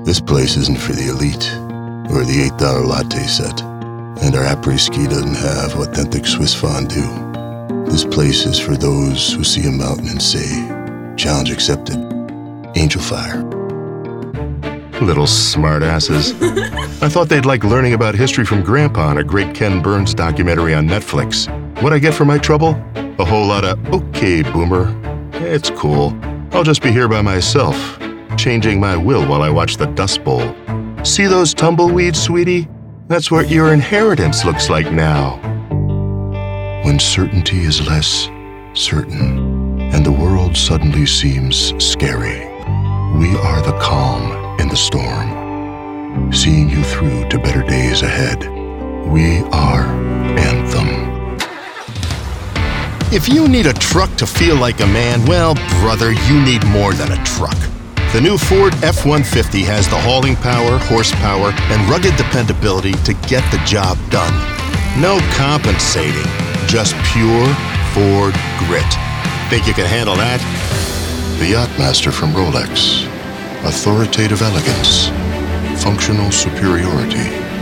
This place isn't for the elite or the $8 latte set. And our après-ski doesn't have authentic Swiss fondue. This place is for those who see a mountain and say, challenge accepted, angel fire. Little smartasses. I thought they'd like learning about history from Grandpa in a great Ken Burns documentary on Netflix. What'd I get for my trouble? A whole lot of, okay, boomer. It's cool. I'll just be here by myself, changing my will while I watch the Dust Bowl. See those tumbleweeds, sweetie? That's what your inheritance looks like now. When certainty is less certain and the world suddenly seems scary, we are the calm in the storm, seeing you through to better days ahead. We are Anthem. If you need a truck to feel like a man, well, brother, you need more than a truck. The new Ford F-150 has the hauling power, horsepower, and rugged dependability to get the job done. No compensating, just pure Ford grit. Think you can handle that? The Yachtmaster from Rolex. Authoritative elegance. Functional superiority.